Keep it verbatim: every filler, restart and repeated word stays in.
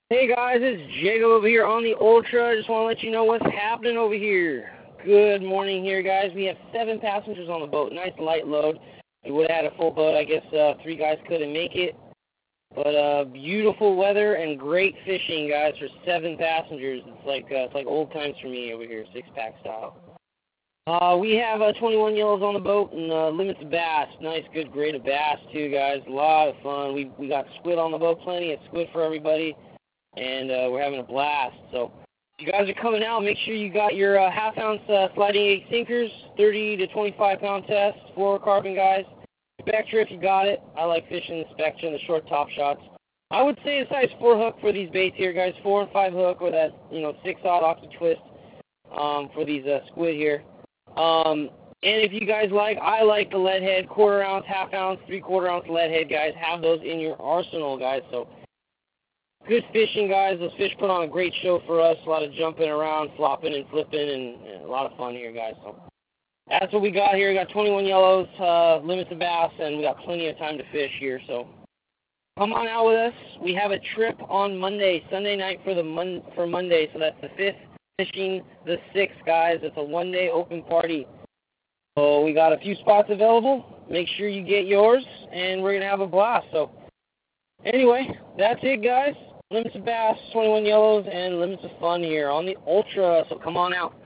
Hey guys, it's Jacob over here on the Ultra. I just want to let you know what's happening over here. Good morning here, guys. We have seven passengers on the boat. Nice light load. We would have had a full boat. I guess uh, three guys couldn't make it. But uh, beautiful weather and great fishing, guys, for seven passengers. It's like uh, it's like old times for me over here, six-pack style. Uh, we have uh, twenty-one yellows on the boat and uh, limits of bass. Nice, good grade of bass too, guys. A lot of fun. We we got squid on the boat, plenty of squid for everybody. And uh, we're having a blast. So if you guys are coming out, make sure you got your uh, half-ounce uh, sliding egg sinkers, thirty to twenty-five pound test, fluorocarbon, guys. Spectra if you got it. I like fishing the Spectra and the short top shots. I would say a size four hook for these baits here, guys. four and five hook or that, you know, six-aught oxy twist um, for these uh, squid here. Um, and if you guys like, I like the lead head, quarter ounce, half ounce, three-quarter ounce lead head, guys. Have those in your arsenal, guys. So good fishing, guys. Those fish put on a great show for us. A lot of jumping around, flopping and flipping, and, and a lot of fun here, guys. So that's what we got here. We got twenty-one yellows, uh, limits of bass, and we got plenty of time to fish here. So come on out with us. We have a trip on Monday, Sunday night for the mon for Monday. So that's the fifth, fishing the sixth, guys. It's a one-day open party. So we got a few spots available. Make sure you get yours, and we're gonna have a blast. So anyway, that's it, guys. Limits of bass, twenty-one yellows, and limits of fun here on the Ultra. So come on out.